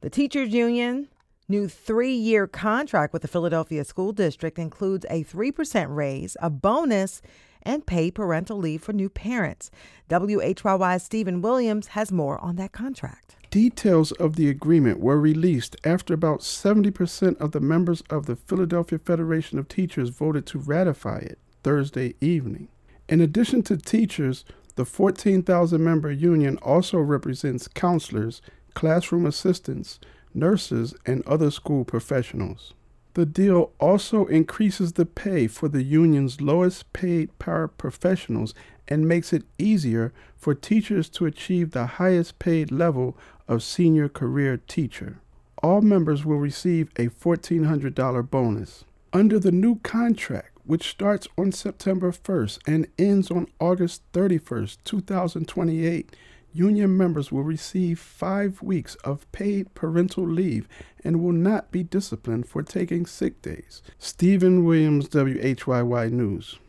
The teachers union new 3-year contract with the Philadelphia School District includes a 3% raise, a bonus, and paid parental leave for new parents. WHYY's Stephen Williams has more on that contract. Details of the agreement were released after about 70% of the members of the Philadelphia Federation of Teachers voted to ratify it Thursday evening. In addition to teachers, the 14,000-member union also represents counselors, classroom assistants, nurses, and other school professionals. The deal also increases the pay for the union's lowest paid paraprofessionals and makes it easier for teachers to achieve the highest paid level of senior career teacher. All members will receive a $1,400 bonus. Under the new contract, which starts on September 1st and ends on August 31st, 2028, union members will receive 5 weeks of paid parental leave and will not be disciplined for taking sick days. Stephen Williams, WHYY News.